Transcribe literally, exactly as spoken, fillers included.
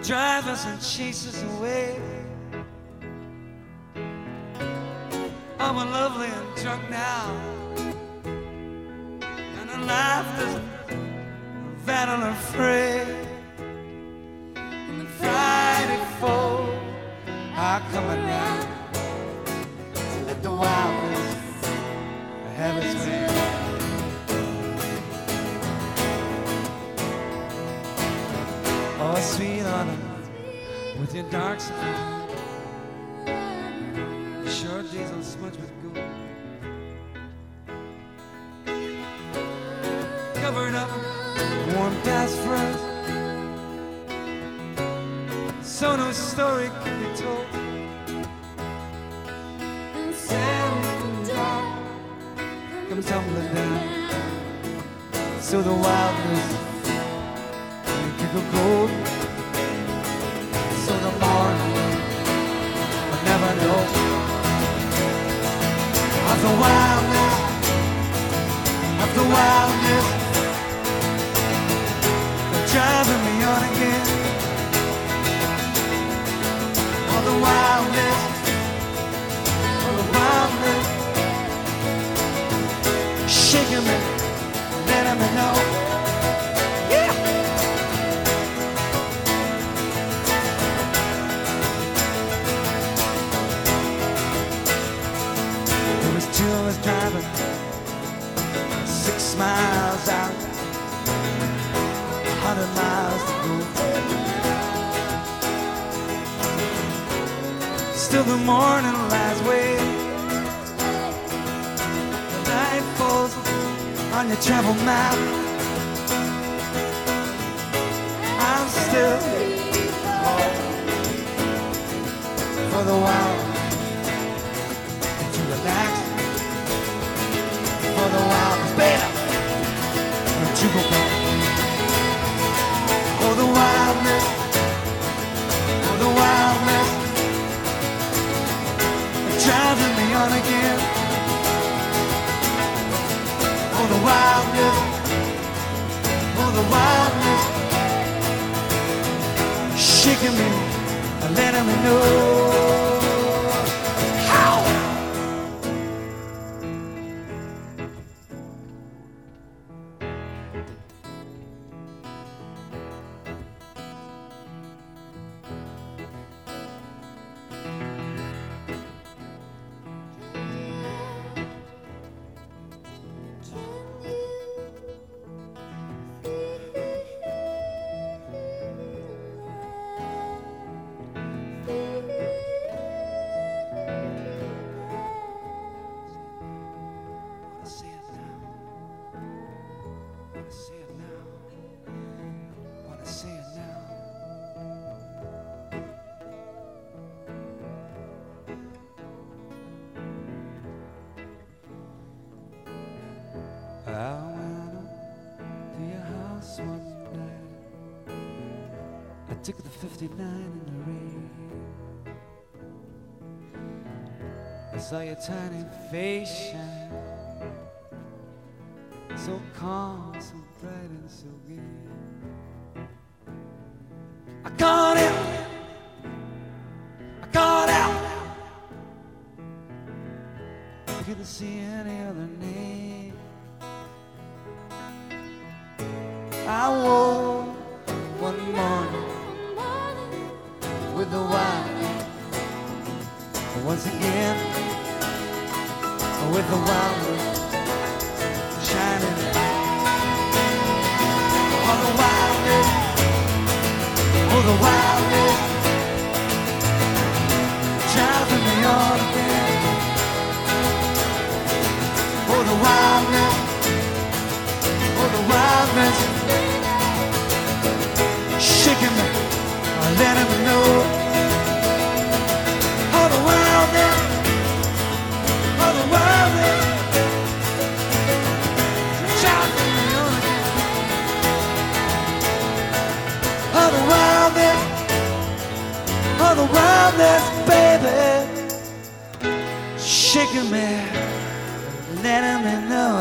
drive us and chase us away. Oh, we're lovely and drunk now, and our laughter's battle and fray. And the Friday folk are coming round to let the wildness have its way. Oh, sweet autumn, with your dark side, your short days will smudge with gold, covered up, warm past for us, so no story can be told. And sand and dark come tumbling down, so the wildness could go cold. So the morning will never know of the wildness, of the wildness, driving me on again. Of the wildness, of the wildness, shaking me, letting me know. Two of us driving six miles out, a hundred miles to go. Still the morning lies waiting, the night falls on your travel map. I'm still home for the wild to relax. For the wildness, baby, don't you go back. For the wildness, for the wildness, driving me on again. For the wildness, for the wildness, shaking me and letting me know. I went up to your house one night. I took the fifty-nine in the rain. I saw your tiny face shine, so calm, so bright and so gay. I called out, I called out. I couldn't see any other name. I woke one morning with the wild, once again with the wild shining on the wildness, oh the wildness, driving me on again. Oh the wildness, oh the wildness, shaking me, letting me know. Oh the wildness, oh the wildness, driving me on again. Oh the wildness, oh the wildness, baby, shaking me, letting me know.